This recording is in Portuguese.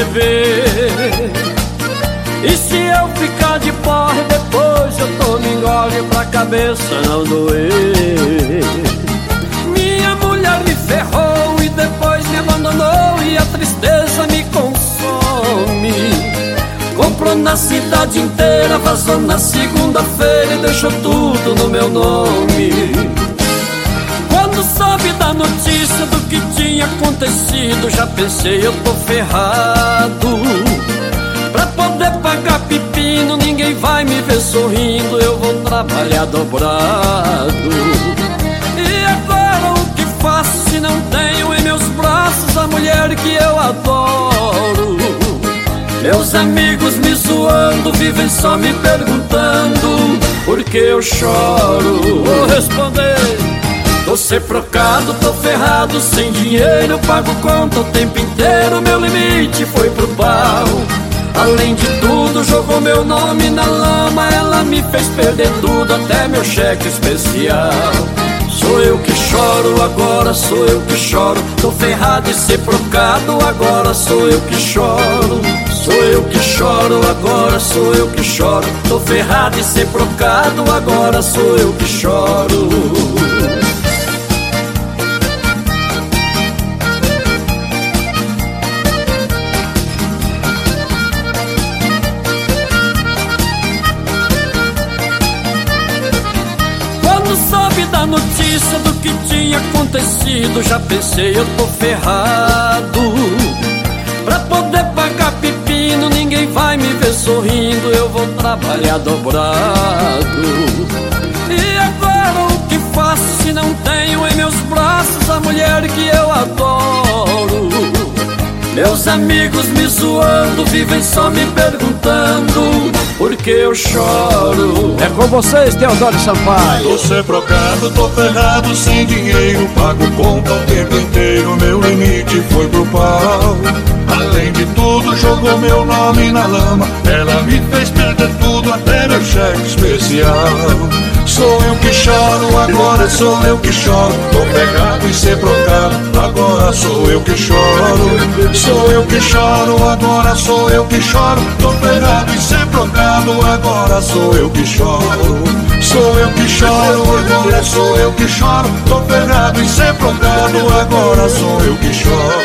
beber. E se eu ficar de porre, depois eu tomo engole pra cabeça não doer. Minha mulher me ferrou e depois me abandonou, e a tristeza me consome. Comprou na cidade inteira, vazou na segunda-feira e deixou tudo no meu nome. Quando soube da notícia do que tinha acontecido, já pensei, eu tô ferrado. Pra poder pagar pepino, ninguém vai me ver sorrindo, eu vou trabalhar dobrado. E agora o que faço se não tenho em meus braços a mulher que eu adoro? Meus amigos me zoando, vivem só me perguntando por que eu choro. Vou responder: tô seprocado, tô ferrado, sem dinheiro, pago conta o tempo inteiro, meu limite foi pro pau. Além de tudo, jogou meu nome na lama, ela me fez perder tudo, até meu cheque especial. Sou eu que choro, agora sou eu que choro. Tô ferrado e seprocado, agora sou eu que choro. Sou eu que choro, agora sou eu que choro. Tô ferrado e seprocado, agora sou eu que choro. Soube da notícia do que tinha acontecido, já pensei, eu tô ferrado. Pra poder pagar pepino, ninguém vai me ver sorrindo, eu vou trabalhar dobrado. E agora o que faço se não tenho em meus braços a mulher que eu adoro? Meus amigos me zoando, vivem só me perguntando por que eu choro. É com vocês, Teodoro Sampaio. Tô seprocado, tô ferrado, sem dinheiro, pago conta o tempo inteiro, meu limite foi pro pau. Além de tudo, jogou meu nome na lama, ela me fez perder tudo, até meu cheque especial. Sou eu que choro, agora sou eu que choro. Tô ferrado e seprocado, agora sou eu que choro. Sou eu que choro, agora sou eu que choro. Tô ferrado e seprocado, agora sou eu que choro. Sou eu que choro, agora sou eu que choro. Tô ferrado e seprocado, agora sou eu que choro.